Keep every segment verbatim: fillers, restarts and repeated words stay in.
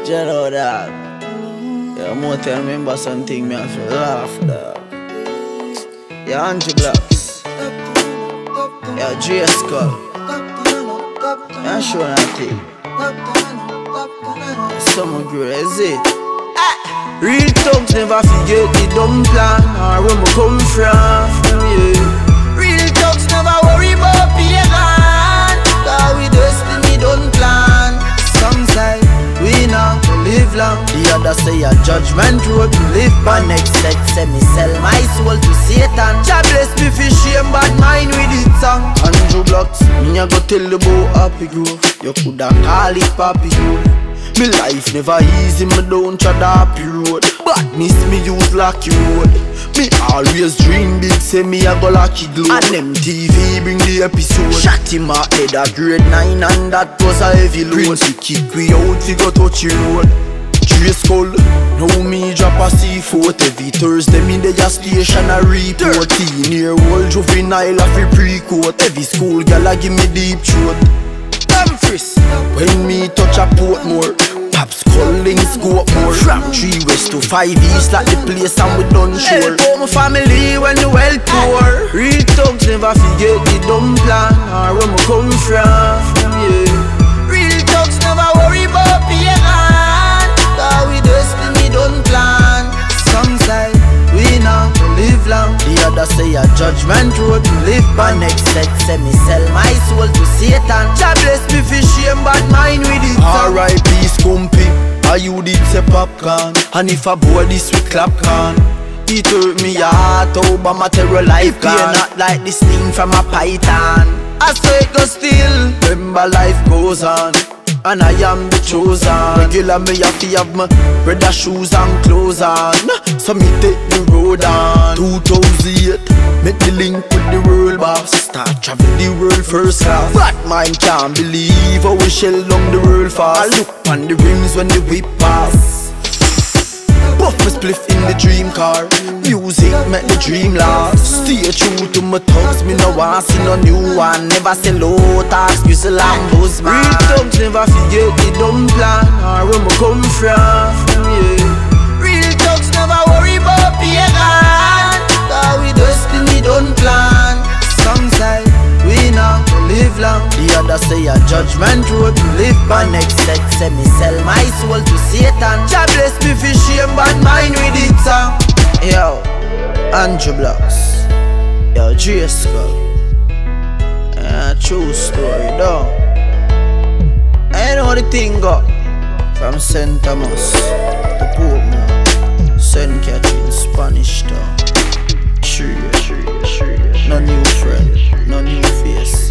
Jello, dog. Yeah, more tell me about something me have to laugh, dog. Yeah, Andrew Blocks. Yeah, J Skull. Yeah, sure nothing. Summer girl, is it? Real thugs never forget the dumb plan or where we come from, yeah. Real thugs never worry about pagan, cause we destiny don't plan. Some say we not live long, the other say a judgment road to live by. Next set say me sell my soul to Satan. Jah bless me for shame bad mind with it song. Andrew Blocks, me a go tell the boy Happy Grove. You coulda call it Papi Grove. Me life never easy, me don't tread happy road. Badness me use lucky road. Me always dream big, say me a go lucky glow. And M T V bring the episode. Shot him a head a grade nine and that was a heavy load. Prince kick we out, we go touch the road. J Skull, now me drop a C four. Every Thursday me dey a station a report. Thirteen year old juvenile a free pre-court. Every school gal a give me deep throat. Dumfries, when me touch a Portmore, Pops calling scope more. From three west to five east like the place and we done sure. Help out my family when the well poor. Real thugs never forget the dumb plan or where we come from, yeah. Real thugs never worry about pagan, cause we destiny don't plan. Some say we not live long, the other say a judgment road to live by. Next set say me sell my soul to Satan. Jah bless me for shame bad mind with it. R I P Scumpy, I you did say popcorn. And if I boy this we clap can, it hurt me heart, oh but my terror life gone. You're not like this thing from a python. I swear it go still, remember life goes on, and I am the chosen. Regular me have to have my brother shoes and clothes on, so me take the road on. Two thousand eight, make the link with the world boss. Start travel the world first class. But mine can't believe how we shell down the world fast. I look on the rims when the whip pass. Puff my spliff in the dream car. Music make the dream last. Stay true to my thugs, me no want see no new one. Never say low tax, use a Lambos man. Real thugs never forget the dumb plan or where we come from, yeah. Real thugs never worry about pagan, cause we destiny don't plan. Some say we not live long, the other say a judgment road to live by. Next set say me sell my soul to Satan. Jah bless me for shame bad mind with it song. Yo, Andrew Blocks. Yo, J Skull. Yeah, true story though. I know the thing go from Saint Thomas to Portmore, Saint Catherine, Spanish Town. Sure, sure, sure. No new friend, no new face.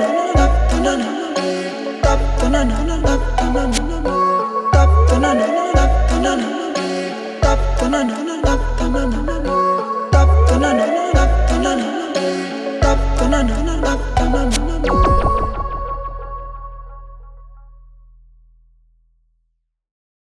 Na na na na na na na na na na na na na